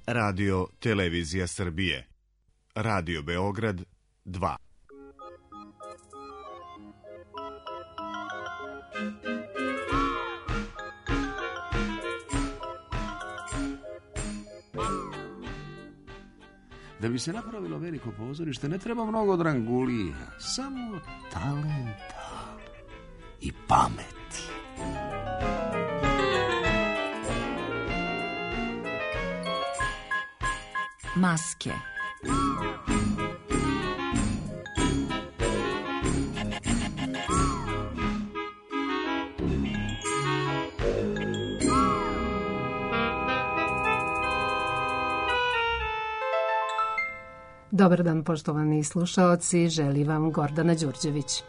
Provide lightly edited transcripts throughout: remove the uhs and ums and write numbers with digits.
Radio Televizija Srbije. Radio Beograd 2. Da bi se napravilo veliko pozorište ne treba mnogo drangulija, samo talenta i pameti. Maske. Dobar dan, poštovani slušaoci, želi vam Gordana Đurđević.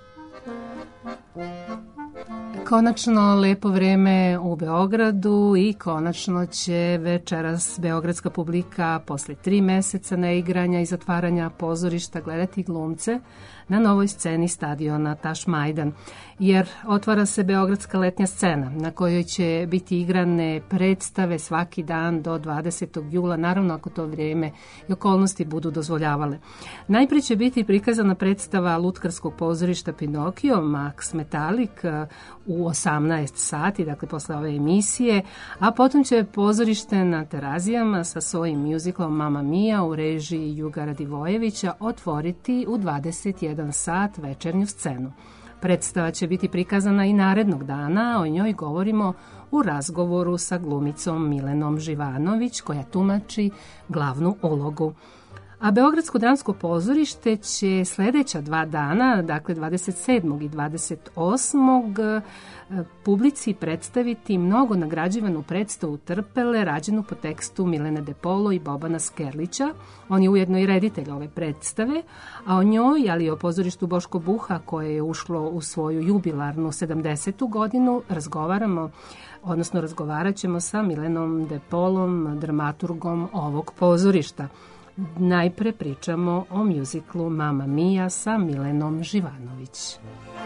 Konačno lepo vreme u Beogradu i konačno će večeras beogradska publika posle 3 meseca neigranja i zatvaranja pozorišta gledati glumce na novoj sceni stadiona Taš Majdan, jer otvara se beogradska letnja scena na kojoj će biti igrane predstave svaki dan do 20. jula, naravno ako to vrijeme i okolnosti budu dozvoljavale. Najprije će biti prikazana predstava lutkarskog pozorišta Pinokio, Max Metalik, u 18 sati, dakle posle ove emisije, a potom će pozorište na Terazijama sa svojim mjuziklom Mamma Mia u režiji Juga Radivojevića otvoriti u 21 sat večernju scenu. Predstava će biti prikazana i narednog dana, o njoj govorimo u razgovoru sa glumicom Milenom Živanović, koja tumači glavnu ulogu. A Beogradsko dramsko pozorište će sljedeća 2 dana, dakle 27. i 28. publici predstaviti mnogo nagrađivanu predstavu Trpele, rađenu po tekstu Milene De Polo i Bobana Skerlića. On je ujedno i reditelj ove predstave, a o njoj, ali i o pozorištu Boško Buha, koje je ušlo u svoju jubilarnu 70. godinu, razgovarat ćemo sa Milenom De Polom, dramaturgom ovog pozorišta. Najpre pričamo o mjuziklu Mamma Mia sa Milenom Živanović.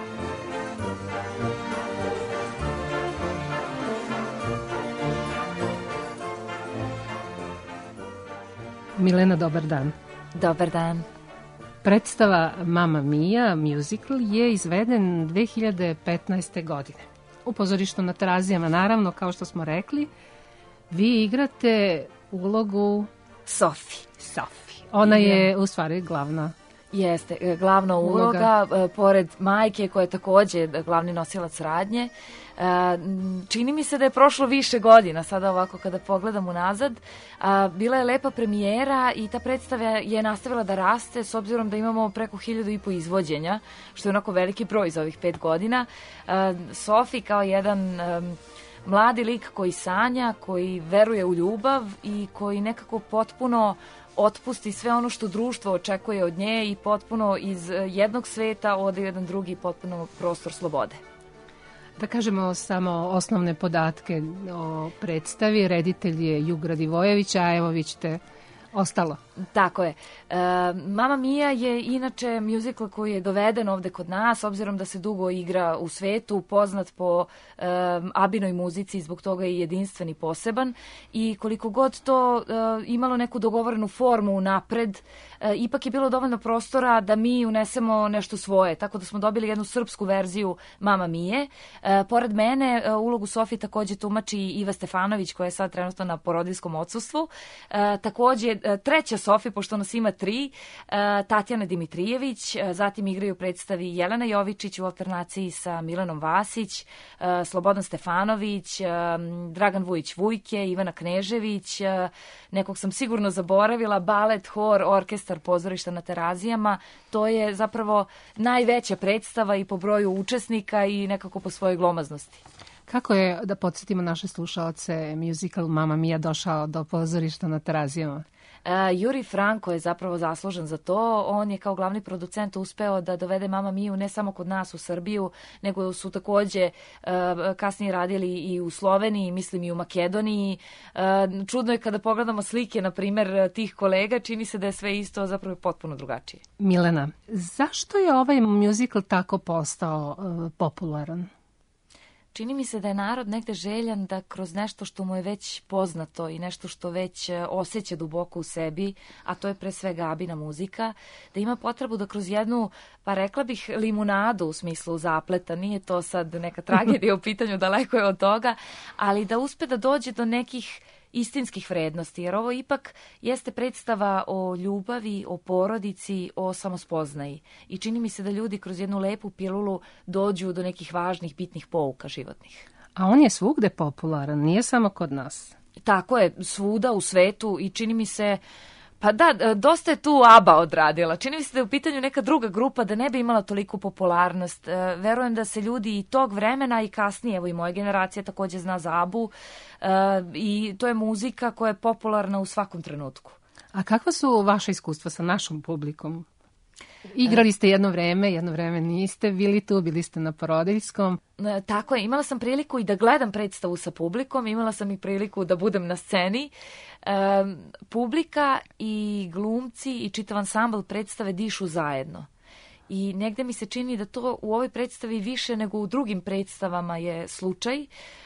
Milena, dobar dan. Dobar dan. Predstava Mamma Mia, mjuzikl, je izveden 2015. godine. U pozorištu na Terazijama, naravno, kao što smo rekli, vi igrate ulogu Sofi. Ona je u stvari glavna. Jeste, glavna uloga, pored majke koja je također glavni nosilac radnje. Čini mi se da je prošlo više godina, sada ovako kada pogledam unazad. Bila je lepa premijera i ta predstava je nastavila da raste s obzirom da imamo preko 1500 izvođenja, što je onako veliki broj za ovih 5 godina. Sofi kao jedan mladi lik koji sanja, koji veruje u ljubav i koji nekako potpuno otpusti sve ono što društvo očekuje od nje i potpuno iz jednog sveta ode u jedan drugi potpuno prostor slobode. Da kažemo samo osnovne podatke o predstavi. Reditelj je Jug Radivojević, a evo vi ćete ostalo. Tako je. Mamma Mia je inače mjuzikl koji je doveden ovde kod nas, obzirom da se dugo igra u svetu, poznat po Abinoj muzici, zbog toga je jedinstven i poseban. I koliko god to imalo neku dogovorenu formu napred, ipak je bilo dovoljno prostora da mi unesemo nešto svoje, tako da smo dobili jednu srpsku verziju Mamma Mie. Pored mene ulogu Sofi također tumači Iva Stefanović, koja je sad trenutno na porodiljskom odsustvu. Također treća Sofi, pošto nas ima 3, Tatjana Dimitrijević, zatim igraju predstavi Jelena Jovičić u alternaciji sa Milanom Vasić, Slobodan Stefanović, Dragan Vujić-Vujke, Ivana Knežević, nekog sam sigurno zaboravila, balet, hor, orkestar pozorišta na Terazijama. To je zapravo najveća predstava i po broju učesnika i nekako po svojoj glomaznosti. Kako je, da podsjetimo naše slušalce, mjuzikl Mamma Mia došao do pozorišta na Terazijama? Juri Franko je zapravo zaslužen za to. On je kao glavni producent uspeo da dovede Mamma Miu ne samo kod nas u Srbiju, nego su također kasnije radili i u Sloveniji, mislim i u Makedoniji. Čudno je kada pogledamo slike, na primjer, tih kolega, čini se da je sve isto, zapravo potpuno drugačije. Milena, zašto je ovaj mjuzikl tako postao popularan? Čini mi se da je narod negde željan da kroz nešto što mu je već poznato i nešto što već osjeća duboko u sebi, a to je pre svega Abina muzika, da ima potrebu da kroz jednu, pa rekla bih, limunadu u smislu zapleta, nije to sad neka tragedija u pitanju, daleko je od toga, ali da uspe da dođe do nekih istinskih vrednosti, jer ovo ipak jeste predstava o ljubavi, o porodici, o samospoznaji. I čini mi se da ljudi kroz jednu lepu pilulu dođu do nekih važnih, bitnih pouka životnih. A on je svugde popularan, nije samo kod nas. Tako je, svuda u svetu i čini mi se, pa da, dosta je tu ABBA odradila. Čini mi se da je u pitanju neka druga grupa da ne bi imala toliku popularnost. Verujem da se ljudi i tog vremena i kasnije, evo i moja generacija takođe zna za ABBU, i to je muzika koja je popularna u svakom trenutku. A kakva su vaše iskustva sa našom publikom? Igrali ste jedno vreme niste bili tu, bili ste na Porodiljskom. Tako je, imala sam priliku i da gledam predstavu sa publikom, imala sam i priliku da budem na sceni. Publika i glumci i čitav ansambl predstave dišu zajedno. I negde mi se čini da to u ovoj predstavi više nego u drugim predstavama je slučaj.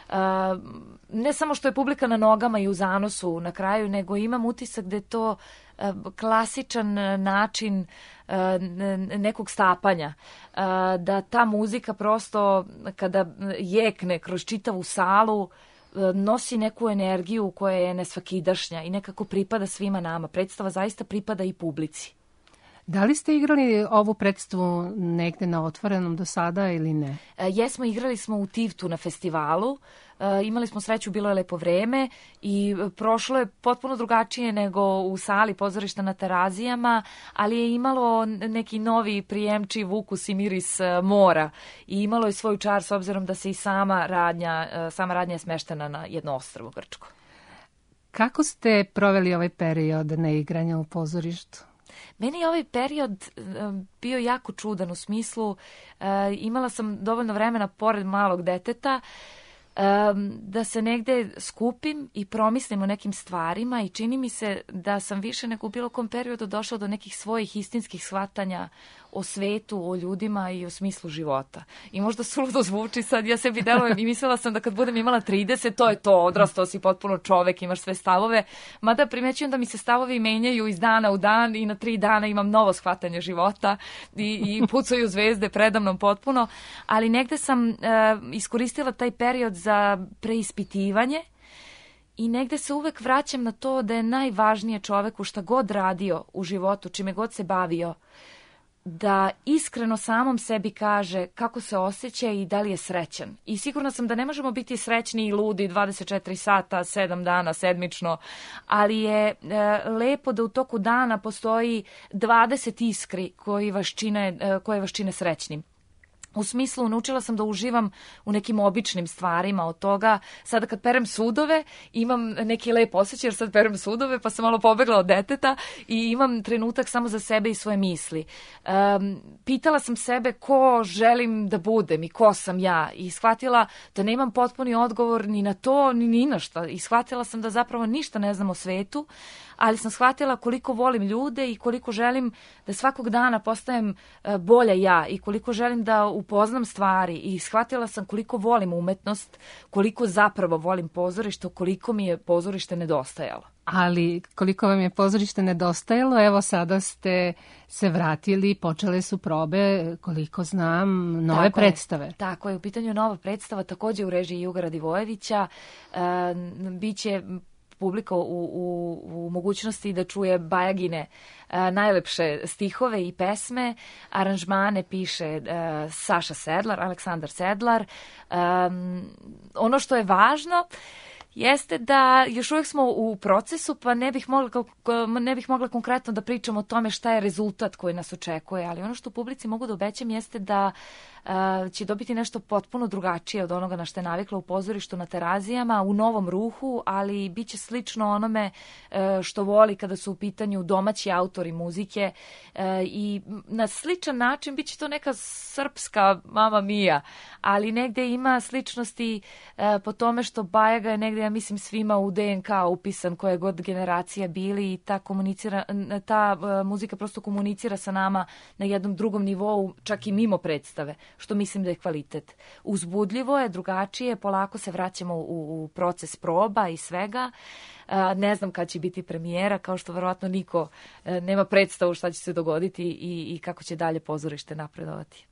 Ne samo što je publika na nogama i u zanosu na kraju, nego imam utisak da je to klasičan način nekog stapanja. Da ta muzika prosto kada jekne kroz čitavu salu nosi neku energiju koja je nesvakidašnja i nekako pripada svima nama. Predstava zaista pripada i publici. Da li ste igrali ovu predstavu negde na otvorenom do sada ili ne? Jesmo, igrali smo u Tivtu na festivalu. Imali smo sreću, bilo je lepo vreme i prošlo je potpuno drugačije nego u sali pozorišta na Terazijama, ali je imalo neki novi prijemčiv ukus i miris mora i imalo je svoj čar s obzirom da se i sama radnja je smeštena na jedno ostrvo grčko. Kako ste proveli ovaj period neigranja u pozorištu? Meni je ovaj period bio jako čudan u smislu, imala sam dovoljno vremena pored malog deteta da se negde skupim i promislim o nekim stvarima i čini mi se da sam više nego u bilo kom periodu došla do nekih svojih istinskih shvatanja o svetu, o ljudima i o smislu života. I možda suludo zvuči sad, ja sebi delujem i mislila sam da kad budem imala 30, to je to, odrastao si potpuno čovek, imaš sve stavove, mada primećujem da mi se stavovi menjaju iz dana u dan i na 3 dana imam novo shvatanje života i pucaju zvezde predamnom potpuno, ali negde sam iskoristila taj period za preispitivanje i negde se uvek vraćam na to da je najvažnije čoveku šta god radio u životu, čime god se bavio, da iskreno samom sebi kaže kako se osjeća i da li je srećan. I sigurna sam da ne možemo biti srećni i ludi 24 sata, 7 dana sedmično, ali je lepo da u toku dana postoji 20 iskri koje vas čine srećnim. U smislu, naučila sam da uživam u nekim običnim stvarima od toga. Sada kad perem sudove, imam neki lep osjećaj jer sad perem sudove, pa sam malo pobegla od deteta i imam trenutak samo za sebe i svoje misli. Pitala sam sebe ko želim da budem i ko sam ja i shvatila da nemam potpuni odgovor ni na to, ni na šta. I shvatila sam da zapravo ništa ne znam o svetu, ali sam shvatila koliko volim ljude i koliko želim da svakog dana postajem bolja ja i koliko želim da upoznam stvari i shvatila sam koliko volim umetnost, koliko zapravo volim pozorište, koliko mi je pozorište nedostajalo. Ali koliko vam je pozorište nedostajalo, evo sada ste se vratili, počele su probe, koliko znam, nove predstave. Tako je, u pitanju nova predstava, takođe u režiji Juga Radivojevića, biće publika u mogućnosti da čuje Bajagine najlepše stihove i pesme. Aranžmane piše Saša Sedlar, Aleksandar Sedlar. Ono što je važno jeste da još uvijek smo u procesu, pa ne bih mogla konkretno da pričam o tome šta je rezultat koji nas očekuje, ali ono što publici mogu da obećam jeste da će dobiti nešto potpuno drugačije od onoga na što je navikla u pozorištu na Terazijama, u novom ruhu, ali bit će slično onome što voli kada su u pitanju domaći autori muzike i na sličan način bit će to neka srpska Mamma Mia, ali negde ima sličnosti po tome što Bajaga je negde ja mislim, svima u DNK upisan, koje god generacija bili, i ta muzika prosto komunicira sa nama na jednom drugom nivou, čak i mimo predstave, što mislim da je kvalitet. Uzbudljivo je, drugačije, polako se vraćamo u proces proba i svega. Ne znam kad će biti premijera, kao što verovatno niko nema predstavu šta će se dogoditi i kako će dalje pozorište napredovati.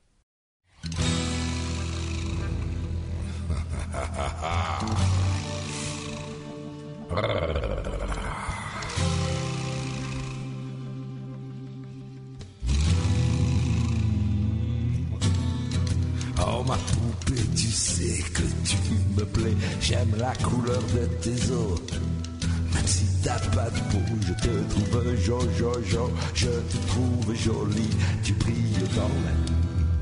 Oh ma poupée, tu sais que tu me plais. J'aime la couleur de tes os. Même si t'as pas de peau, je te trouve jo. Je te trouve jolie, tu brilles dans la nuit.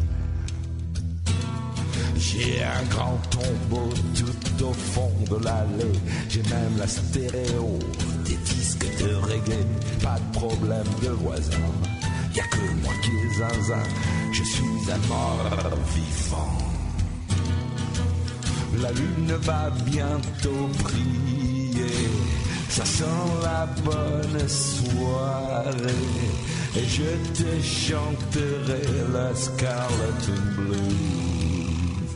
J'ai un grand tombeau tout au fond de l'allée. J'ai même la stéréo, des disques de reggae. Pas de problème de voisin, y'a que moi qui est zinzin. Je suis un mort vivant. La lune va bientôt briller. Ça sent la bonne soirée. Et je te chanterai la Scarlet Blues.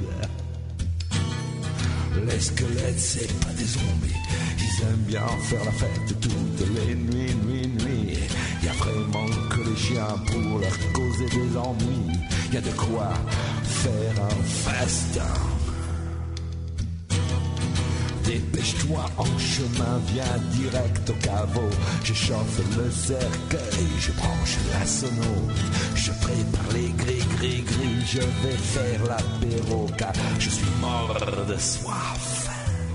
Les squelettes, c'est pas des zombies. Ils aiment bien faire la fête toutes les nuits. Y a vraiment que les chiens pour leur causer des ennuis. Y a de quoi faire un festin. Dépêche-toi en chemin, viens direct au caveau. Je chauffe le cercueil, je branche la sono. Je prépare les gris, je vais faire l'apéro car je suis mort de soif.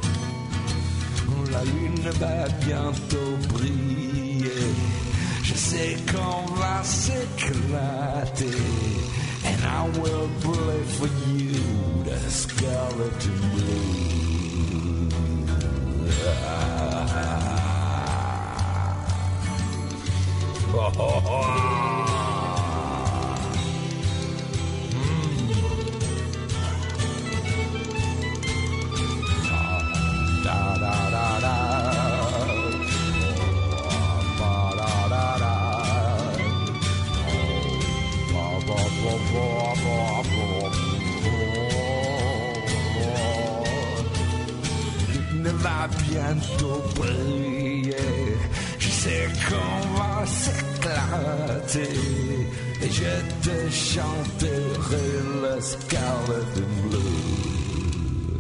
La lune va bientôt briller. Je sais qu'on va s'éclater. And I will play for you the Skeleton Blues. Va bientôt briller. Je sais qu'on va s'éclater et je te chanterai le Scarlet Blues.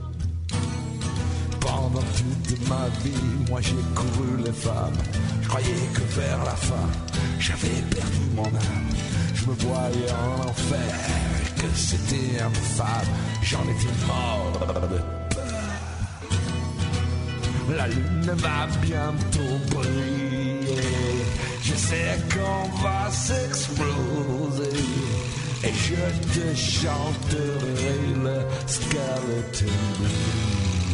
Pendant toute ma vie, moi j'ai couru les femmes. Je croyais que vers la fin, j'avais perdu mon âme. Je me voyais en enfer et que c'était infâme. J'en étais mort de la lune va bientôt briller. Je sais qu'on va s'exploser. Et je te chanterai le Skeleton Blues.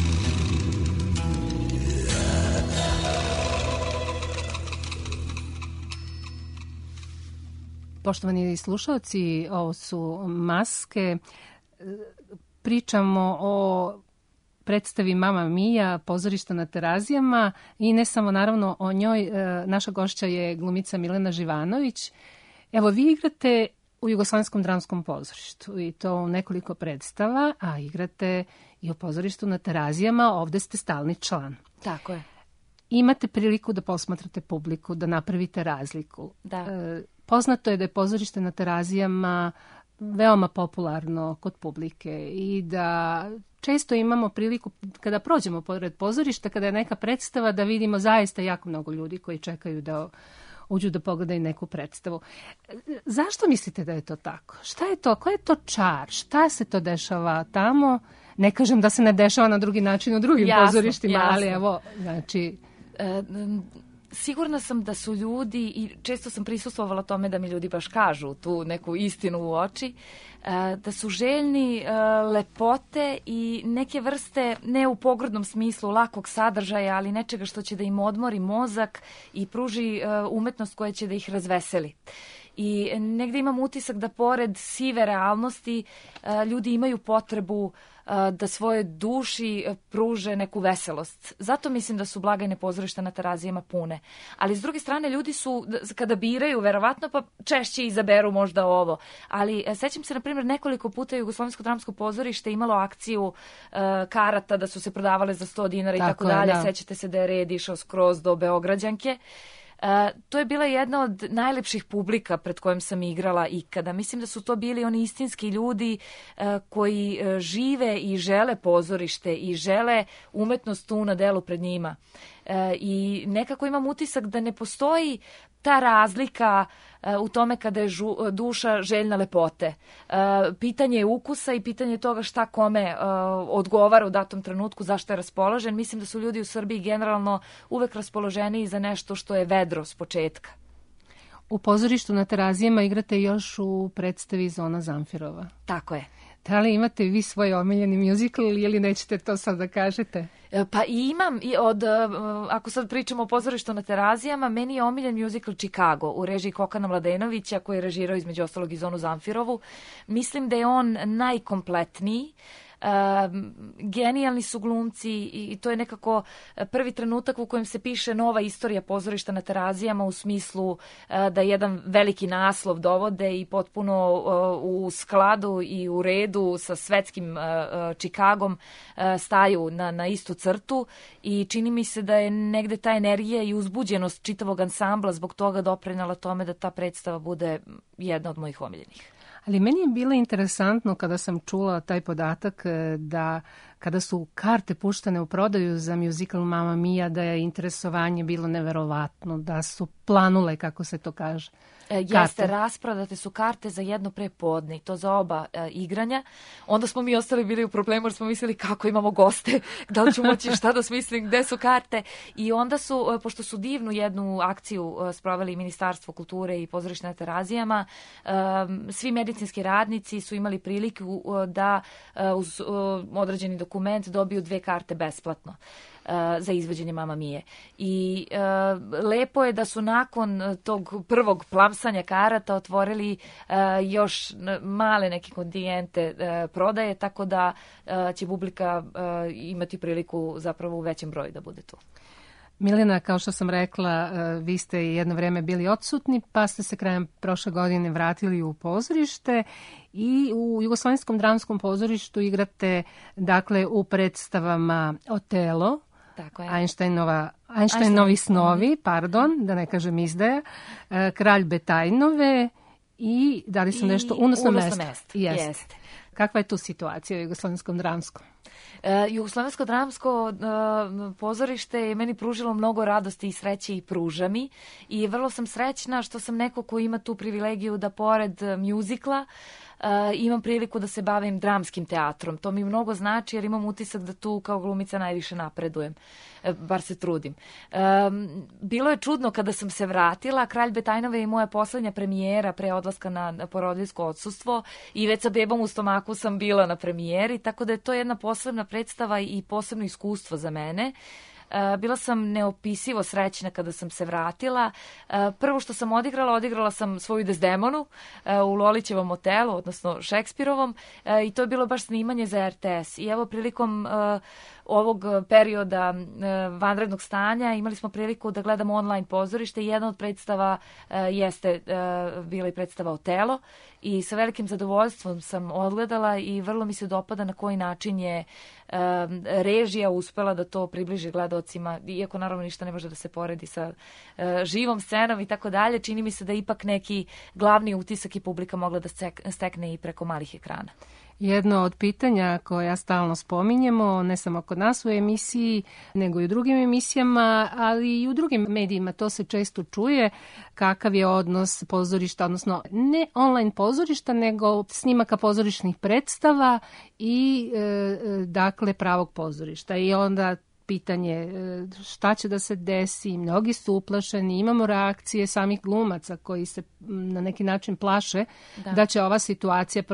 Poštovani slušalci, ovo su Maske. Pričamo o predstavi Mama Mia, pozorišta na Terazijama, i ne samo naravno o njoj. Naša gošća je glumica Milena Živanović. Evo, vi igrate u Jugoslavenskom dramskom pozorištu i to u nekoliko predstava, a igrate i u pozorištu na Terazijama, ovde ste stalni član. Tako je. Imate priliku da posmatrate publiku, da napravite razliku. Da. Poznato je da je pozorište na Terazijama veoma popularno kod publike i da često imamo priliku kada prođemo pored pozorišta, kada je neka predstava, da vidimo zaista jako mnogo ljudi koji čekaju da uđu da pogledaju neku predstavu. Zašto mislite da je to tako? Šta je to? Koji je to čar? Šta se to dešava tamo? Ne kažem da se ne dešava na drugi način u drugim pozorištima, ali evo, znači... Sigurna sam da su ljudi, i često sam prisustvovala tome da mi ljudi baš kažu tu neku istinu u oči, da su željni lepote i neke vrste, ne u pogrdnom smislu lakog sadržaja, ali nečega što će da im odmori mozak i pruži umetnost koja će da ih razveseli. I negde imam utisak da pored sive realnosti ljudi imaju potrebu da svoje duši pruže neku veselost. Zato mislim da su blagajne pozorišta na Terazijama pune. Ali s druge strane, ljudi su, kada biraju, verovatno, pa češće izaberu možda ovo. Ali sećam se, na primjer, nekoliko puta Jugoslovensko dramsko pozorište imalo akciju karata da su se prodavale za 100 dinara i tako dalje. Sećate se da je red išao skroz do Beograđanke. To je bila jedna od najlepših publika pred kojom sam igrala ikada. Mislim da su to bili oni istinski ljudi koji žive i žele pozorište i žele umetnost tu na delu pred njima. I nekako imam utisak da ne postoji ta razlika u tome kada je duša željna lepote. Pitanje je ukusa i pitanje toga šta kome odgovara u datom trenutku, zašto je raspoložen. Mislim da su ljudi u Srbiji generalno uvek raspoloženiji za nešto što je vedro s početka. U pozorištu na Terazijama igrate još u predstavi Zona Zamfirova. Tako je. Da li imate vi svoj omiljeni muzikl ili nećete to sad da kažete? Pa imam, ako sad pričamo o pozorištu na Terazijama, meni je omiljen muzikl Chicago u režiji Kokana Mladenovića, koji je režirao između ostalog i Zonu Zamfirovu. Mislim da je on najkompletniji. Genijalni su glumci i to je nekako prvi trenutak u kojem se piše nova istorija pozorišta na Terazijama u smislu da jedan veliki naslov dovode i potpuno u skladu i u redu sa svetskim Čikagom staju na istu crtu i čini mi se da je negde ta energija i uzbuđenost čitavog ansambla zbog toga doprinela tome da ta predstava bude jedna od mojih omiljenih. Ali meni je bilo interesantno kada sam čula taj podatak da kada su karte puštene u prodaju za muzikal Mamma Mia, da je interesovanje bilo neverovatno, da su planule, kako se to kaže. Jeste, rasprodate su karte za jedno prepodne i to za oba igranja. Onda smo mi ostali bili u problemu jer smo mislili kako imamo goste, da li ću moći šta da smislim, gde su karte. I onda su, pošto su divnu jednu akciju sproveli Ministarstvo kulture i pozorište na Terazijama, svi medicinski radnici su imali priliku da uz određeni dokument dobiju 2 karte besplatno za izvođenje Mamma Mie. I lepo je da su nakon tog prvog plamsanja karata otvorili još male neke kontingente prodaje, tako da će publika imati priliku zapravo u većem broju da bude tu. Milena, kao što sam rekla, vi ste jedno vreme bili odsutni, pa ste se krajem prošle godine vratili u pozorište i u Jugoslovenskom dramskom pozorištu igrate, dakle, u predstavama Otelo, Einsteinovi snovi, da ne kažem izdaja, Kralj Betajnove i da li sam nešto, Unosno mesto. Jeste. Kakva je tu situacija u Jugoslovenskom dramskom? Jugoslovensko dramsko pozorište je meni pružilo mnogo radosti i sreće i pruža mi i vrlo sam srećna što sam neko ko ima tu privilegiju da pored mjuzikla imam priliku da se bavim dramskim teatrom. To mi mnogo znači jer imam utisak da tu kao glumica najviše napredujem. Bar se trudim. Bilo je čudno kada sam se vratila. Kralj Betajnove je moja poslednja premijera pre odlaska na porodiljsko odsustvo i već sa bebom u stomaku sam bila na premijeri, tako da je to jedna posebna predstava i posebno iskustvo za mene. Bila sam neopisivo srećna kada sam se vratila. Prvo što sam odigrala sam svoju Desdemonu u Lolićevom Otelu, odnosno Šekspirovom, i to je bilo baš snimanje za RTS. I evo prilikom ovog perioda vanrednog stanja imali smo priliku da gledamo online pozorište i jedna od predstava jeste bila i predstava Otelo i sa velikim zadovoljstvom sam odgledala i vrlo mi se dopada na koji način je režija uspela da to približi gledaocima, iako naravno ništa ne može da se poredi sa živom scenom i tako dalje. Čini mi se da ipak neki glavni utisak i publika mogla da stekne i preko malih ekrana. Jedno od pitanja koja stalno spominjemo, ne samo kod nas u emisiji, nego i u drugim emisijama, ali i u drugim medijima, to se često čuje, kakav je odnos pozorišta, odnosno ne online pozorišta, nego snimaka pozorišnih predstava i dakle pravog pozorišta. I onda pitanje šta će da se desi, mnogi su uplašeni, imamo reakcije samih glumaca koji se na neki način plaše da će ova situacija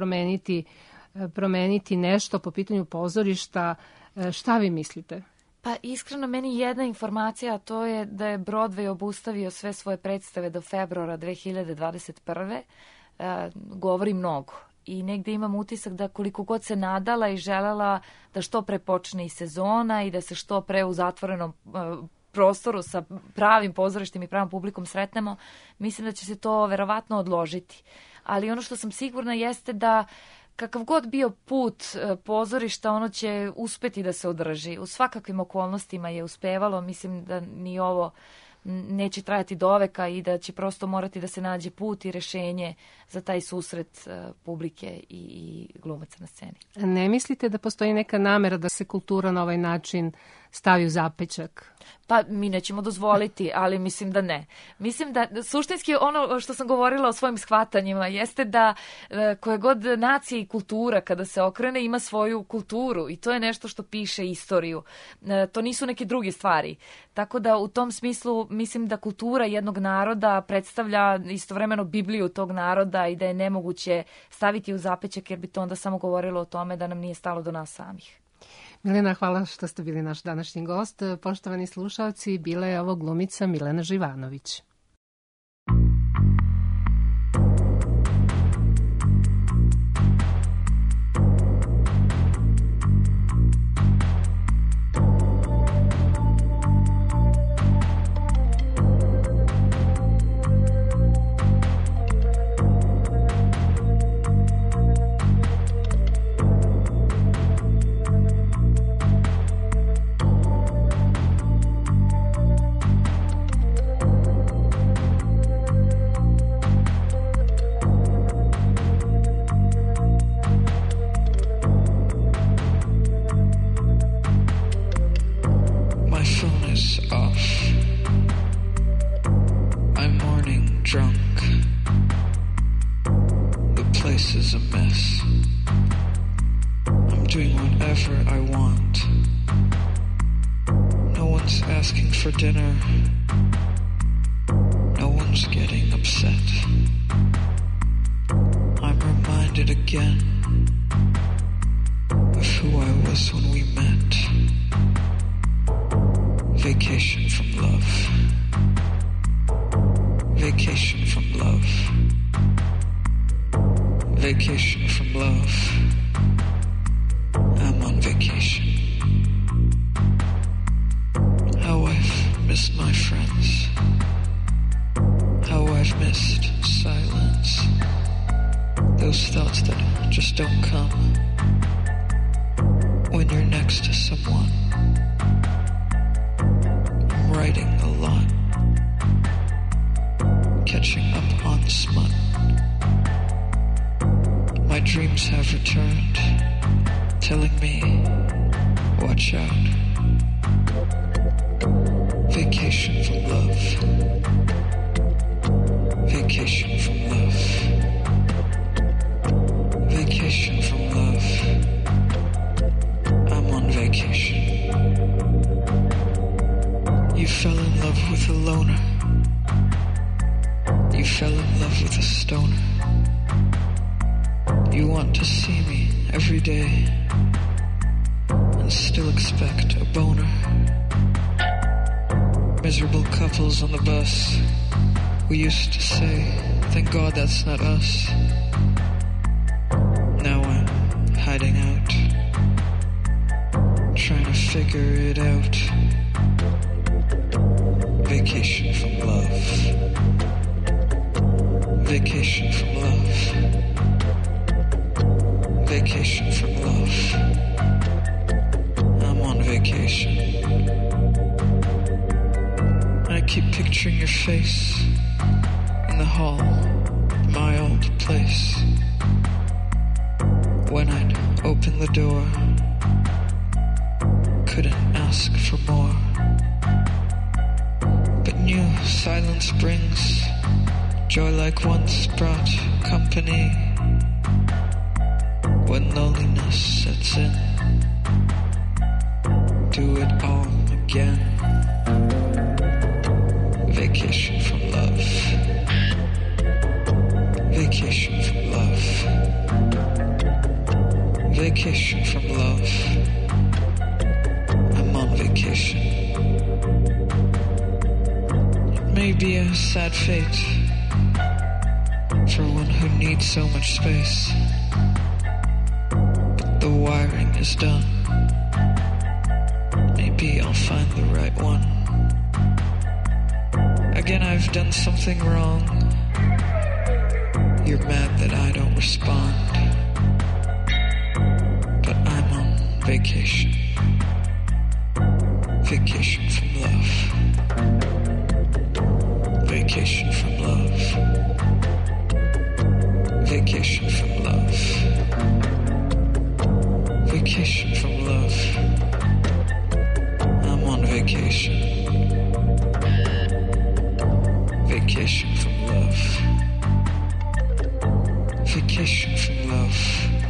promeniti nešto po pitanju pozorišta. Šta vi mislite? Pa iskreno meni jedna informacija, a to je da je Broadway obustavio sve svoje predstave do februara 2021. Govori mnogo. i negde imam utisak da koliko god se nadala i želela da što pre počne i sezona i da se što pre u zatvorenom prostoru sa pravim pozorištem i pravom publikom sretnemo, mislim da će se to verovatno odložiti. Ali ono što sam sigurna jeste da kakav god bio put pozorišta, ono će uspeti da se održi. U svakakvim okolnostima je uspevalo, mislim da ni ovo neće trajati do veka i da će prosto morati da se nađe put i rešenje za taj susret publike i glumaca na sceni. Ne mislite da postoji neka namera da se kultura na ovaj način stavi u zapećak? Pa mi nećemo dozvoliti, ali mislim da ne. Mislim da suštinski ono što sam govorila o svojim shvatanjima jeste da koje god nacija i kultura kada se okrene ima svoju kulturu i to je nešto što piše istoriju. To nisu neke druge stvari. Tako da u tom smislu mislim da kultura jednog naroda predstavlja istovremeno Bibliju tog naroda i da je nemoguće staviti u zapećak jer bi to onda samo govorilo o tome da nam nije stalo do nas samih. Milena, hvala što ste bili naš današnji gost. Poštovani slušalci, bila je ovo glumica Milena Živanović. For dinner, no one's getting upset. I'm reminded again of who I was when we met. Vacation from love. Vacation from love. Vacation from love. I'm on vacation. How I've missed my friends. How I've missed silence. Those thoughts that just don't come when you're next to someone. I'm writing a lot, catching up on smut. My dreams have returned, telling me, watch out. Vacation from love. Vacation from love. Vacation from love. I'm on vacation. You fell in love with a loner. You fell in love with a stoner. You want to see me every day and still expect a boner. Miserable couples on the bus. We used to say, thank God that's not us. Now I'm hiding out, trying to figure it out. Vacation from love. Vacation from love. Vacation from love. I'm on vacation. I keep picturing your face in the hall, my old place. When I'd open the door, couldn't ask for more. But new silence brings joy like once brought company. When loneliness sets in, do it all again. Vacation from love. Vacation from love. Vacation from love. I'm on vacation. It may be a sad fate for one who needs so much space. is done. Maybe I'll find the right one. Again, I've done something wrong. You're mad that I don't respond. But I'm on vacation. Vacation from love. Vacation from love. Vacation from love. Vacation from love. I'm on vacation. Vacation from love. Vacation from love.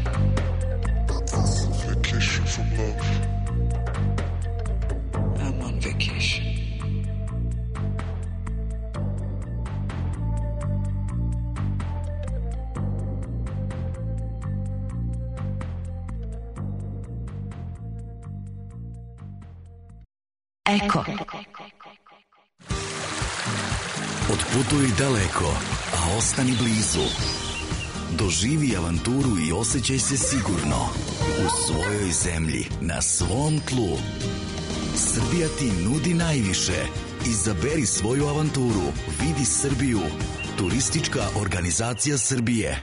Vacation from love. I'm on vacation. Eko. Otputuj daleko, a ostani blizu. Doživi avanturu i osjećaj se sigurno u svojoj zemlji, na svom tlu. Srbija ti nudi najviše. Izaberi svoju avanturu. Vidi Srbiju. Turistička organizacija Srbije.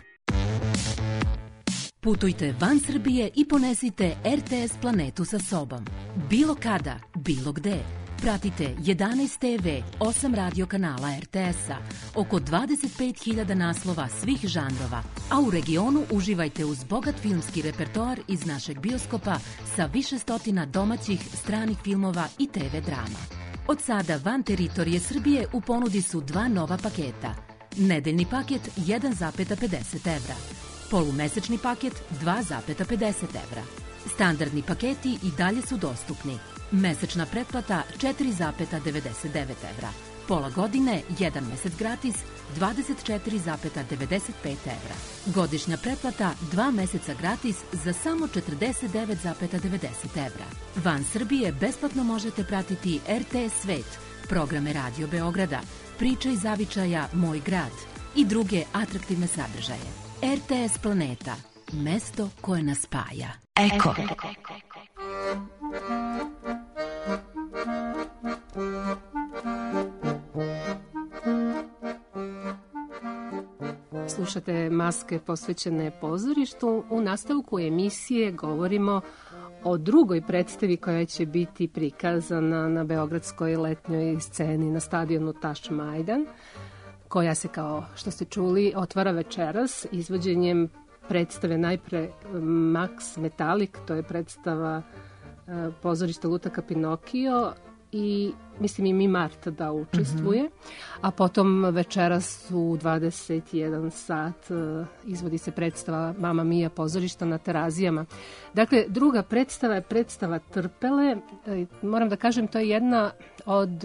Putujte van Srbije i ponesite RTS planetu sa sobom. Bilo kada, bilo gde. Pratite 11 TV, 8 radio kanala RTS-a, oko 25.000 naslova svih žanrova, a u regionu uživajte uz bogat filmski repertoar iz našeg bioskopa sa više stotina domaćih, stranih filmova i TV drama. Od sada van teritorije Srbije u ponudi su 2 nova paketa. Nedeljni paket 1,50 evra. Polumesečni paket 2,50 evra. Standardni paketi i dalje su dostupni. Mesečna pretplata 4,99 evra. Pola godine, 1 mesec gratis, 24,95 evra. Godišnja pretplata 2 meseca gratis za samo 49,90 evra. Van Srbije besplatno možete pratiti RTS Svet, programe Radio Beograda, Priče iz zavičaja Moj grad i druge atraktivne sadržaje. RTS Planeta, mesto koje nas spaja. Eko. Slušate Maske posvećene pozorištu. U nastavku emisije govorimo o drugoj predstavi koja će biti prikazana na beogradskoj letnjoj sceni na stadionu Taš Majdan, koja se, kao što ste čuli, otvara večeras izvođenjem predstave najpre Max Metalik, to je predstava pozorišta Lutaka Pinokio, i mislim i Mi Marta da učestvuje, a potom večeras u 21 sat izvodi se predstava Mama Mia pozorišta na Terazijama. Dakle, druga predstava je predstava Trpele. Moram da kažem, to je jedna od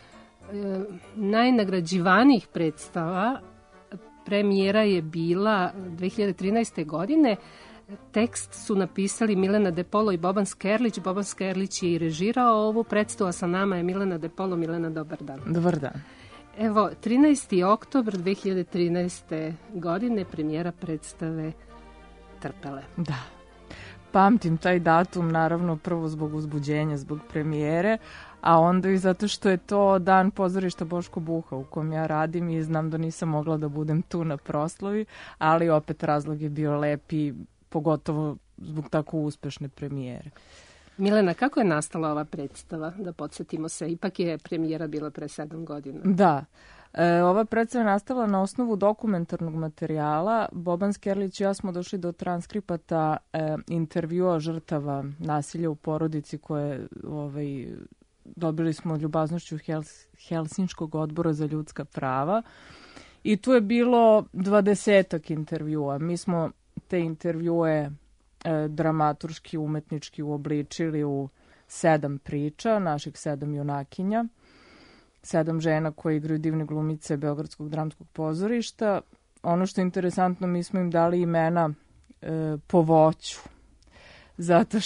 najnagrađivanijih predstava. Premijera je bila 2013. godine. Tekst su napisali Milena De Polo i Boban Skerlić. Boban Skerlić je i režirao ovu predstavu, a sa nama je Milena De Polo. Milena, dobar dan. Dobar dan. Evo, 13. oktobar 2013. godine premijera predstave Trpele. Da. Pamtim taj datum, naravno prvo zbog uzbuđenja, zbog premijere, a onda i zato što je to dan pozorišta Boško Buha u kom ja radim i znam da nisam mogla da budem tu na proslavi, ali opet razlog je bio lep i pogotovo zbog tako uspešne premijere. Milena, kako je nastala ova predstava? Da podsjetimo se, ipak je premijera bila pre 7 godina. Da. Ova predstava je nastala na osnovu dokumentarnog materijala. Boban Skerlić i ja smo došli do transkripata intervjua žrtava nasilja u porodici koje dobili smo ljubaznošću Helsinškog odbora za ljudska prava. I tu je bilo 20 intervjua. Mi smo te intervjue dramaturški, umetnički uobličili u 7 priča, naših 7 junakinja, 7 žena koje igraju divne glumice Beogradskog dramskog pozorišta. Ono što je interesantno, mi smo im dali imena po voću. Zato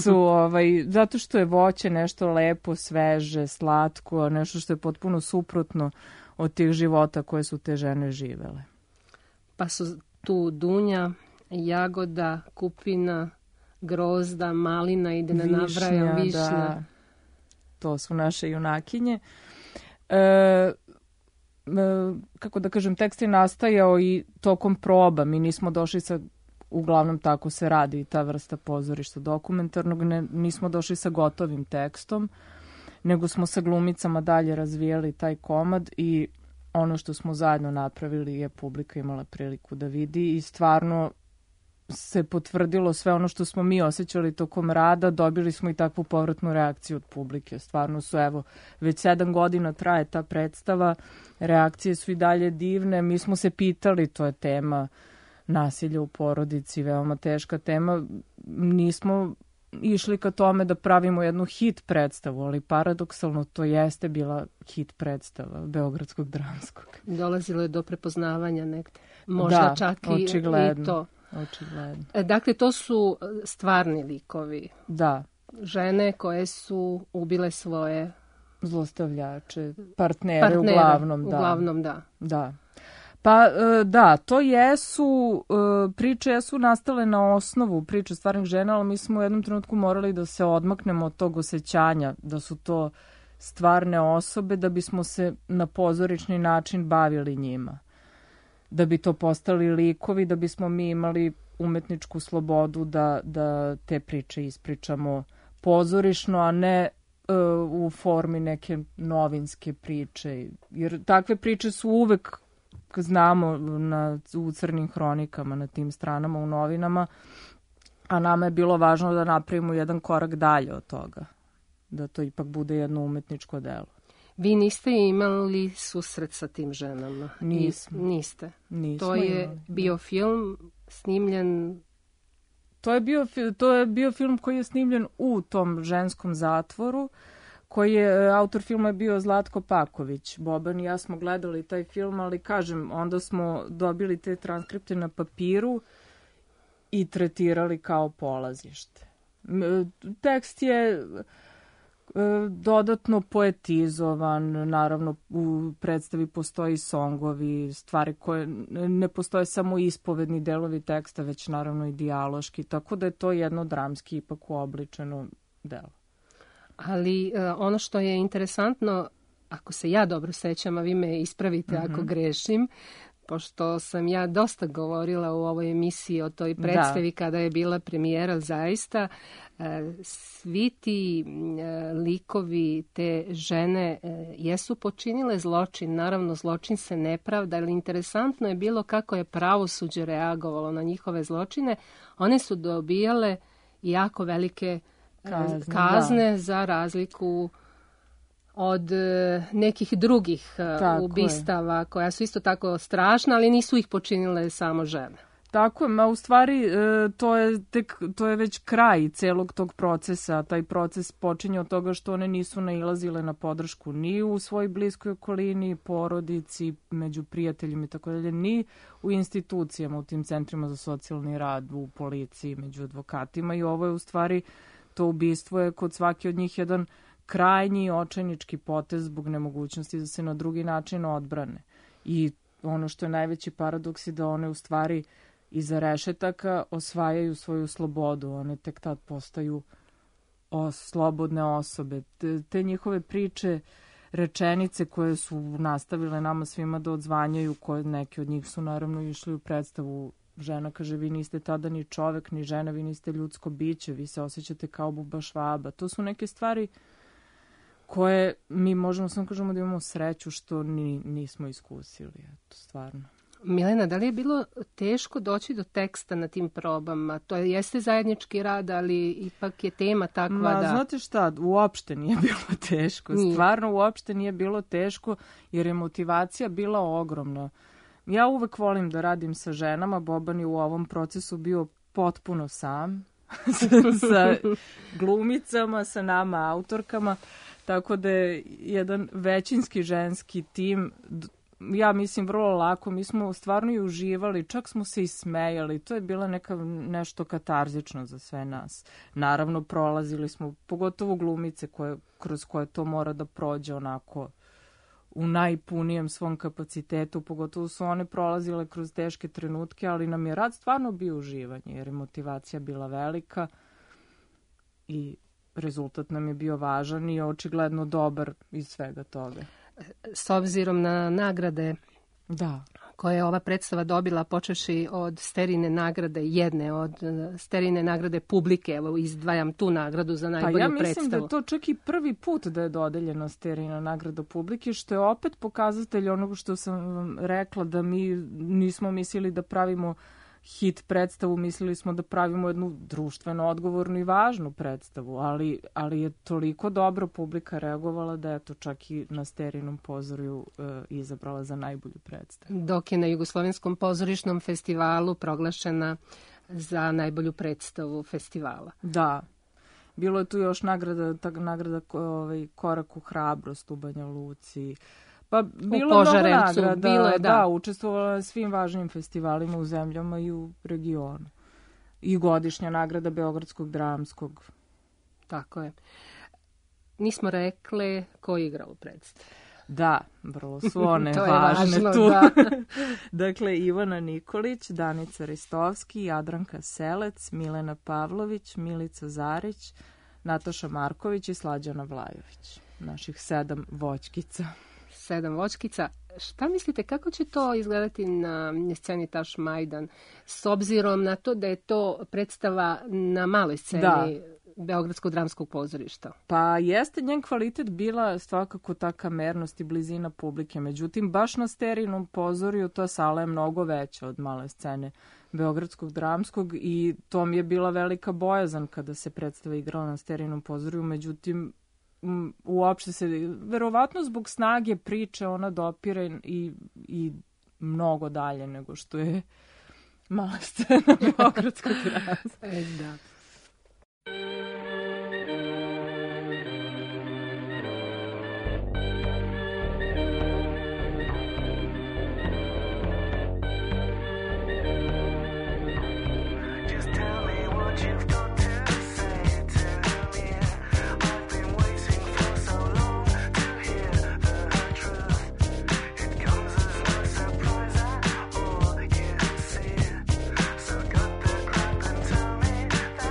što je voće nešto lepo, sveže, slatko, nešto što je potpuno suprotno od tih života koje su te žene živele. Pa su tu dunja, jagoda, kupina, grozda, malina i da ne nabrajam višnja. Da. To su naše junakinje. Kako da kažem, tekst je nastajao i tokom proba. Mi nismo došli sa, uglavnom tako se radi ta vrsta pozorišta dokumentarnog, nismo došli sa gotovim tekstom, nego smo sa glumicama dalje razvijali taj komad i ono što smo zajedno napravili je publika imala priliku da vidi i stvarno se potvrdilo sve ono što smo mi osjećali tokom rada, dobili smo i takvu povratnu reakciju od publike. Stvarno su, evo, već 7 godina traje ta predstava, reakcije su i dalje divne. Mi smo se pitali, to je tema nasilja u porodici, veoma teška tema. Nismo išli ka tome da pravimo jednu hit predstavu, ali paradoksalno to jeste bila hit predstava Beogradskog dramskog. Dolazilo je do prepoznavanja negde. Možda čak i to. Očigledno. Dakle, to su stvarni likovi. Da. Žene koje su ubile svoje zlostavljače, partnere uglavnom, da. Uglavnom, da. Da. Pa da, to jesu, priče jesu nastale na osnovu priče stvarnih žena, ali mi smo u jednom trenutku morali da se odmaknemo od tog osjećanja, da su to stvarne osobe, da bismo se na pozorišni način bavili njima. Da bi to postali likovi, da bismo mi imali umetničku slobodu da te priče ispričamo pozorišno, a ne u formi neke novinske priče. Jer takve priče su uvek, znamo, u crnim hronikama, na tim stranama u novinama, a nama je bilo važno da napravimo jedan korak dalje od toga. Da to ipak bude jedno umetničko delo. Vi niste imali susret sa tim ženama? Niste. To je bio film snimljen... To je bio film koji je snimljen u tom ženskom zatvoru, autor filma je bio Zlatko Paković. Boban i ja smo gledali taj film, ali kažem, onda smo dobili te transkripte na papiru i tretirali kao polazište. Tekst je dodatno poetizovan, naravno u predstavi postoji songovi, stvari koje ne postoje samo ispovedni delovi teksta, već naravno i dijaloški, tako da je to jedno dramski ipak uobličeno delo. Ali ono što je interesantno, ako se ja dobro sećam, a vi me ispravite ako grešim, pošto sam ja dosta govorila u ovoj emisiji o toj predstavi kada je bila premijera, zaista svi ti likovi, te žene jesu počinile zločin. Naravno, zločin se ne pravda, ali interesantno je bilo kako je pravosuđe reagovalo na njihove zločine. One su dobijale jako velike kazne za razliku od nekih drugih ubistava koja su isto tako strašna, ali nisu ih počinile samo žene. Tako je, u stvari to je već kraj celog tog procesa. Taj proces počinje od toga što one nisu nailazile na podršku ni u svojoj bliskoj okolini, porodici, među prijateljima i tako dalje, ni u institucijama, u tim centrima za socijalni rad, u policiji, među advokatima, i ovo je u stvari, to ubistvo je kod svake od njih jedan krajnji očajnički potez zbog nemogućnosti da se na drugi način odbrane. I ono što je najveći paradoks je da one u stvari iza rešetaka osvajaju svoju slobodu. One tek tad postaju slobodne osobe. Te njihove priče, rečenice koje su nastavile nama svima da odzvanjaju, koje neke od njih su naravno išli u predstavu. Žena kaže, vi niste tada ni čovek, ni žena, vi niste ljudsko biće, vi se osjećate kao buba švaba. To su neke stvari koje mi možemo samo kažemo da imamo sreću što nismo iskusili. Eto, stvarno. Milena, da li je bilo teško doći do teksta na tim probama? To jeste zajednički rad, ali ipak je tema takva da... Znate šta, uopšte nije bilo teško. Stvarno uopšte nije bilo teško jer je motivacija bila ogromna. Ja uvek volim da radim sa ženama. Boban je u ovom procesu bio potpuno sam sa glumicama, sa nama autorkama, tako da je jedan većinski ženski tim, ja mislim vrlo lako, mi smo stvarno i uživali, čak smo se i smejali, to je bilo nešto katarzično za sve nas. Naravno prolazili smo, pogotovo glumice kroz koje to mora da prođe onako u najpunijem svom kapacitetu, pogotovo su one prolazile kroz teške trenutke, ali nam je rad stvarno bio uživanje, jer je motivacija bila velika. i rezultat nam je bio važan i očigledno dobar iz svega toga. S obzirom na nagrade da, koje je ova predstava dobila, počeši od Sterijine nagrade, jedne od Sterijine nagrade publike, evo izdvajam tu nagradu za najbolju predstavu. Pa ja mislim da je to čak i prvi put da je dodeljena Sterijina nagrada publike, što je opet pokazatelj onoga što sam vam rekla, da mi nismo mislili da pravimo hit predstavu, mislili smo da pravimo jednu društveno odgovornu i važnu predstavu, ali je toliko dobro publika reagovala da je to čak i na Sterijinom pozorju izabrala za najbolju predstavu. Dok je na Jugoslovenskom pozorišnom festivalu proglašena za najbolju predstavu festivala. Da. Bilo je tu još nagrada Korak u hrabrost u Banja Luci. Pa bilo je mnogo nagrada, bilo je, da, učestvovala na svim važnim festivalima u zemljama i u regionu. I godišnja nagrada Beogradskog dramskog. Tako je. Nismo rekli ko je igrao u predstavi. Da, vrlo su one to važne važno, tu. Da. Dakle, Ivana Nikolić, Danica Ristovski, Jadranka Selec, Milena Pavlović, Milica Zarić, Nataša Marković i Slađana Vlajović. Naših 7 voćkica. 7 voćkica. Šta mislite, kako će to izgledati na sceni Taš Majdan, s obzirom na to da je to predstava na maloj sceni Beogradskog dramskog pozorišta? Pa jeste njen kvalitet bila svakako ta kamernost i blizina publike. Međutim, baš na Sterijinom pozorju ta sala je mnogo veća od male scene Beogradskog dramskog i to mi je bila velika bojazan kada se predstava igrala na Sterijinom pozorju. Međutim, uopšte se, verovatno zbog snage priče, ona dopire i mnogo dalje nego što je mala scena Beogradskog dramskog. Da. That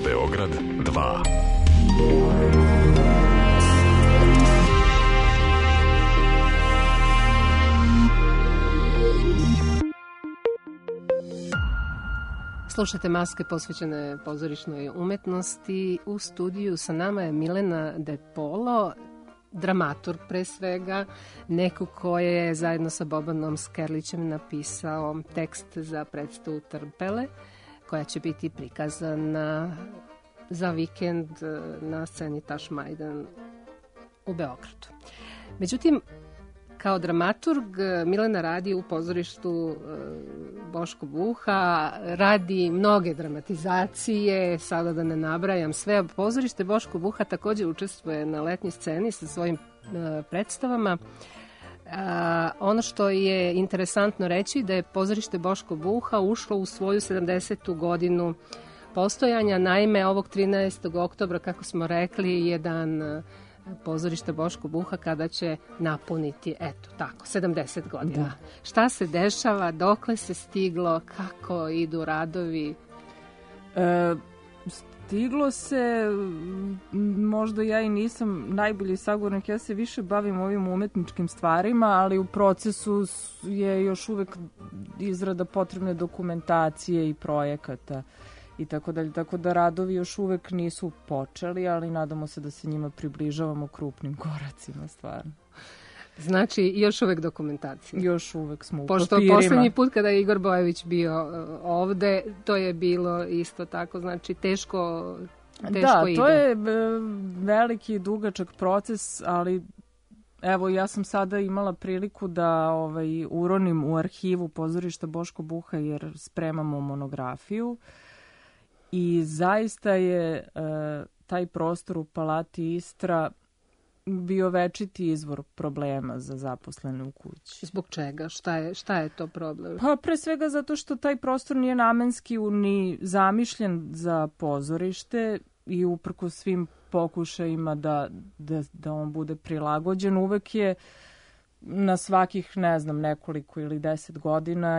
Beograd 2. Slušate Maske posvećene pozorišnoj umetnosti. U studiju sa nama je Milena De Polo, dramaturg pre svega, neko ko je zajedno sa Bobanom Skerlićem napisao tekst za predstavu Trpele, koja će biti prikazana za vikend na sceni Taš Majdan u Beogradu. Međutim, kao dramaturg Milena radi u pozorištu Boško Buha, radi mnoge dramatizacije, sada da ne nabrajam sve. Pozorište Boško Buha također učestvuje na letnjoj sceni sa svojim predstavama. Ono što je interesantno reći da je pozorište Boško Buha ušlo u svoju 70. godinu postojanja. Naime, ovog 13. oktobra, kako smo rekli, je dan pozorište Boško Buha kada će napuniti, eto tako, 70 godina. Da. Šta se dešava, dokle se stiglo, kako idu radovi? Stiglo se, možda ja i nisam najbolji sagovornik, ja se više bavim ovim umetničkim stvarima, ali u procesu je još uvek izrada potrebne dokumentacije i projekata i tako dalje. Tako da radovi još uvek nisu počeli, ali nadamo se da se njima približavamo krupnim koracima stvarno. Znači, još uvek dokumentacija. Još uvek smo u pošto papirima. Poslednji put kada je Igor Bojević bio ovde, to je bilo isto tako, znači teško ide. Da, to je veliki i dugačak proces, ali evo ja sam sada imala priliku da uronim u arhivu pozorišta Boško Buha jer spremamo monografiju i zaista je taj prostor u Palati Istra bio večiti izvor problema za zaposlene u kući. Zbog čega? Šta je to problem? Pa pre svega zato što taj prostor nije namenski ni zamišljen za pozorište i uprko svim pokušajima da on bude prilagođen, uvek je na svakih, ne znam, nekoliko ili 10 godina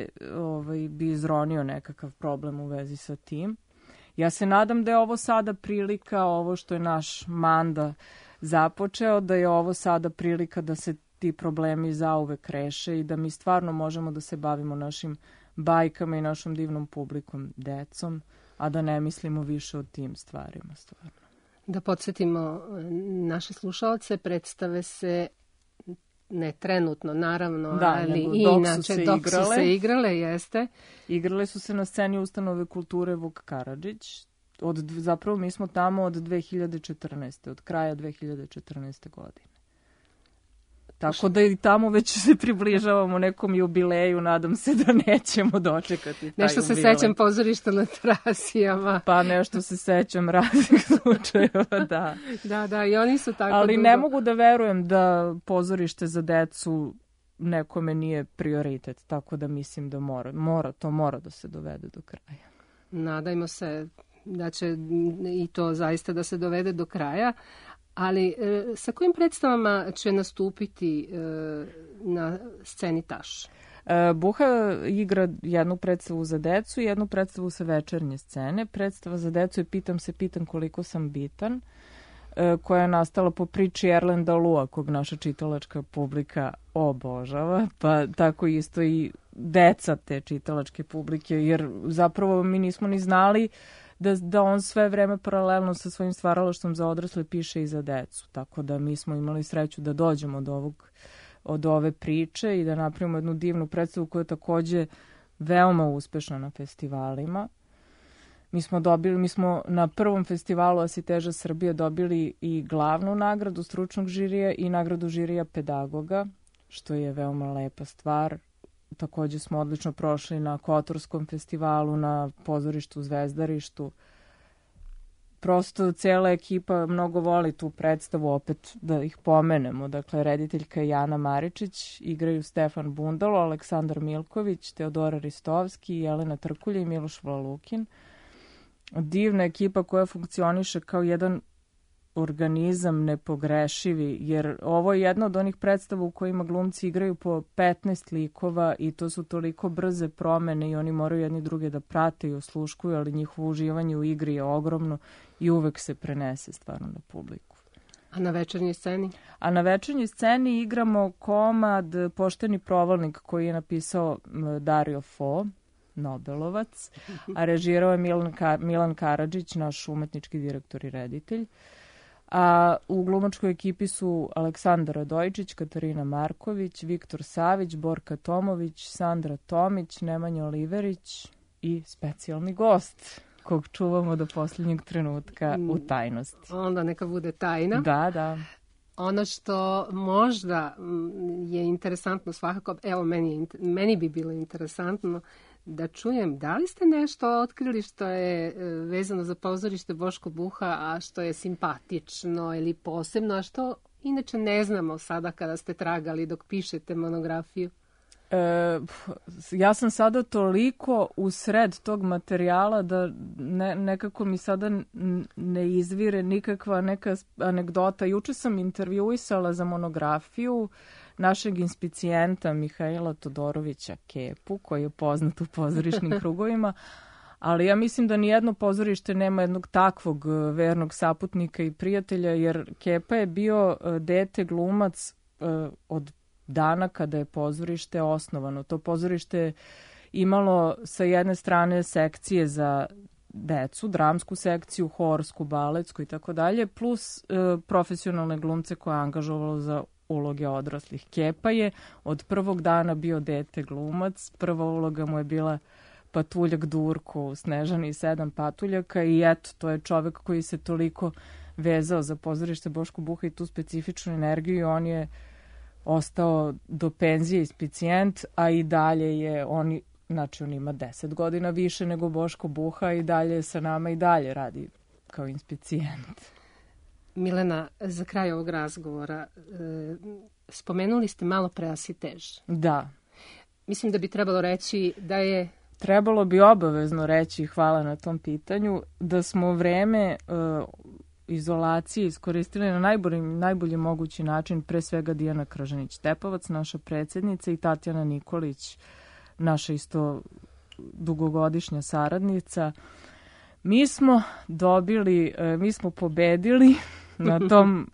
bi izronio nekakav problem u vezi sa tim. Ja se nadam da je ovo sada prilika, ovo što je naš Manda započeo, da je ovo sada prilika da se ti problemi zauvek reše i da mi stvarno možemo da se bavimo našim bajkama i našom divnom publikom, decom, a da ne mislimo više o tim stvarima stvarno. Da podsjetimo naše slušalce, predstave se ne trenutno, naravno, ali inače dok su se igrale, jeste. Igrale su se na sceni Ustanove kulture Vuk Karadžić. Zapravo mi smo tamo od 2014. od kraja 2014. godine. Tako da i tamo već se približavamo nekom jubileju, nadam se da nećemo dočekati taj nešto jubilej. Se sećam pozorišta na Trasijama. Pa nešto se sećam raznih slučajeva, da. Da, i oni su tako ali dugo. Ne mogu da verujem da pozorište za decu nekome nije prioritet, tako da mislim da mora da se dovede do kraja. Nadajmo se da će i to zaista da se dovede do kraja. Ali sa kojim predstavama će nastupiti na sceni Taš? Buha igra jednu predstavu za decu i jednu predstavu sa večernje scene. Predstava za decu je Pitam koliko sam bitan, koja je nastala po priči Erlenda Lua, kog naša čitalačka publika obožava, pa tako isto i deca te čitalačke publike, jer zapravo mi nismo ni znali da on sve vreme paralelno sa svojim stvaralaštvom za odrasle piše i za decu. Tako da mi smo imali sreću da dođemo od ove priče i da napravimo jednu divnu predstavu koja je takođe veoma uspešna na festivalima. Mi smo na prvom festivalu Asiteža Srbije dobili i glavnu nagradu stručnog žirija i nagradu žirija pedagoga, što je veoma lepa stvar. Takođe smo odlično prošli na Kotorskom festivalu, na pozorištu Zvezdarištu. Prosto cijela ekipa mnogo voli tu predstavu, opet da ih pomenemo. Dakle, rediteljka Jana Maričić, igraju Stefan Bundalo, Aleksandar Milković, Teodora Ristovski, Jelena Trkulja i Miloš Vlalukin. Divna ekipa koja funkcioniše kao jedan organizam nepogrešivi, jer ovo je jedna od onih predstava u kojima glumci igraju po 15 likova i to su toliko brze promene i oni moraju jedni druge da prate i osluškuju, ali njihovo uživanje u igri je ogromno i uvek se prenese stvarno na publiku. A na večernjoj sceni? A na večernjoj sceni igramo komad Pošteni provalnik koji je napisao Dario Fo, Nobelovac, a režirao je Milan Karadžić, naš umetnički direktor i reditelj. A u glumačkoj ekipi su Aleksandar Radojčić, Katarina Marković, Viktor Savić, Borka Tomović, Sandra Tomić, Nemanja Oliverić i specijalni gost kog čuvamo do posljednjeg trenutka u tajnosti. Onda neka bude tajna. Da. Ono što možda je interesantno svakako, evo meni bi bilo interesantno da čujem da li ste nešto otkrili što je vezano za pozorište Boško Buha, a što je simpatično ili posebno, a što inače ne znamo sada kada ste tragali dok pišete monografiju? Ja sam sada toliko u sred tog materijala da nekako mi sada ne izvire nikakva neka anegdota. Juče sam intervjuisala za monografiju našeg inspicijenta Mihaila Todorovića Kepu, koji je poznat u pozorišnim krugovima, ali ja mislim da nijedno pozorište nema jednog takvog vernog saputnika i prijatelja, jer Kepa je bio dete glumac od dana kada je pozorište osnovano. To pozorište je imalo sa jedne strane sekcije za decu, dramsku sekciju, horsku, baletsku i tako dalje, plus profesionalne glumce koje je angažovalo za uloge odraslih. Kepa je od prvog dana bio dete glumac, prva uloga mu je bila Patuljak Durko u Snežani i 7 patuljaka i eto, to je čovek koji se toliko vezao za pozorište Boško Buha i tu specifičnu energiju i on je ostao do penzije inspicijent, a i dalje je, on ima 10 godina više nego Boško Buha i dalje sa nama i dalje radi kao inspicijent. Milena, za kraj ovog razgovora, spomenuli ste malo pre Asitež. Da. Mislim da bi trebalo reći da je... Trebalo bi obavezno reći, hvala na tom pitanju, da smo vreme izolacije iskoristili na najbolji mogući način, pre svega Dijana Kržanić-Tepovac, naša predsjednica, i Tatjana Nikolić, naša isto dugogodišnja saradnica. Mi smo pobedili na tom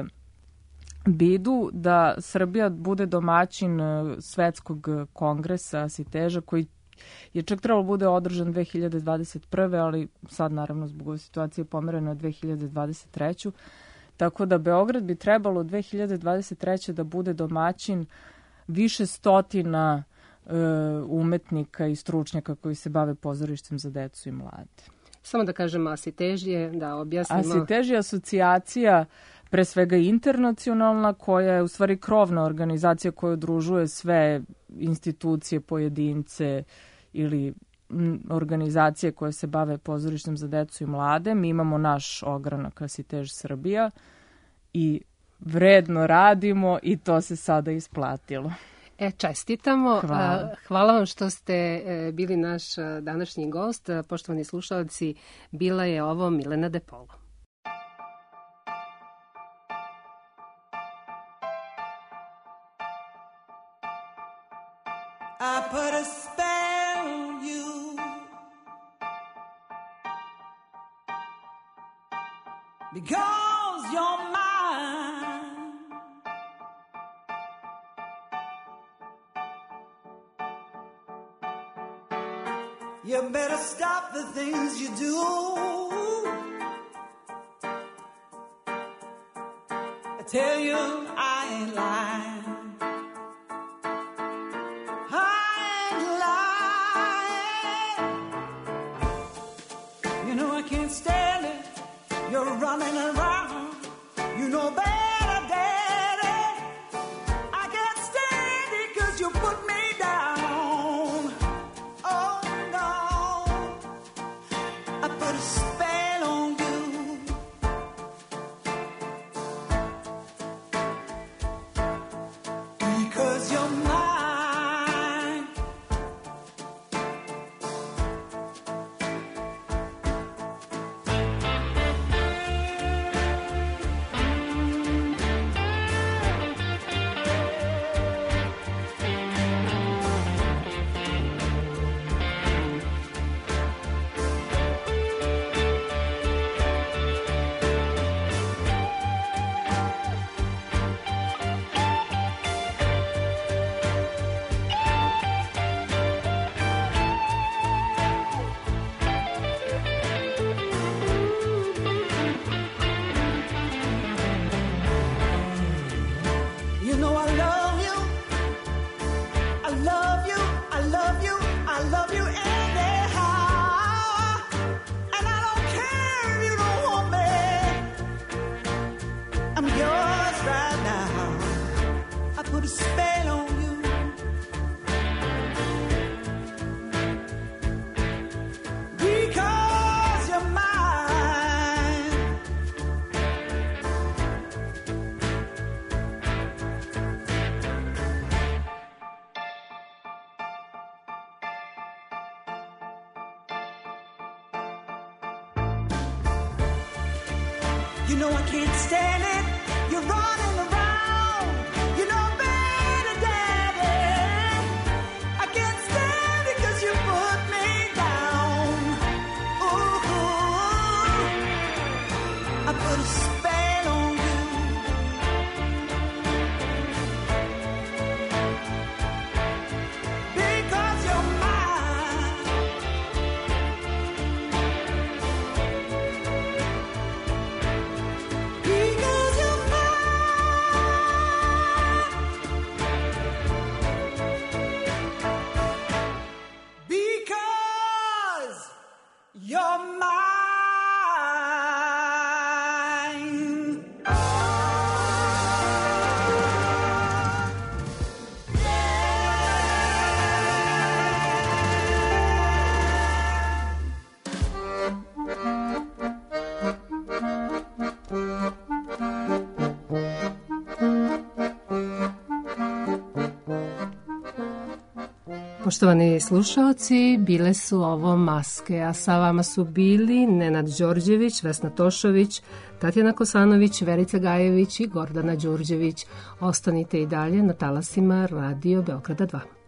bidu da Srbija bude domaćin svetskog kongresa Asiteža, koji je čak trebalo bude održan 2021. ali sad naravno zbog ove situacije pomereno je 2023. Tako da Beograd bi trebalo 2023. da bude domaćin više stotina umetnika i stručnjaka koji se bave pozorištem za decu i mlade. Samo da kažem Asitež je, da objasnimo. Asitež je asocijacija pre svega internacionalna, koja je u stvari krovna organizacija koja udružuje sve institucije, pojedince ili organizacije koje se bave pozorištem za decu i mlade. Mi imamo naš ogranak Asitež Srbija i vredno radimo i to se sada isplatilo. Čestitamo. Hvala vam što ste bili naš današnji gost. Poštovani slušalci, bila je ovo Milena De Polo. I put a spell on you because you're mine. You better stop the things you do. I tell you I ain't lying. You're running around, you know better, Daddy. I can't stand it 'cause you put me down. Oh no, I put a spell on you. Because you're mine. You know I can't stand it. You're running around. You know better, Daddy. I can't stand it 'cause you put me down. Ooh, I put a spell on you. Because you're mine. Because you're mine. Because you're mine. Poštovani slušaoci, bile su ovo Maske, a sa vama su bili Nenad Đorđević, Vesna Tošović, Tatjana Kosanović, Verica Gajević i Gordana Đurđević. Ostanite i dalje na talasima Radio Beograda 2.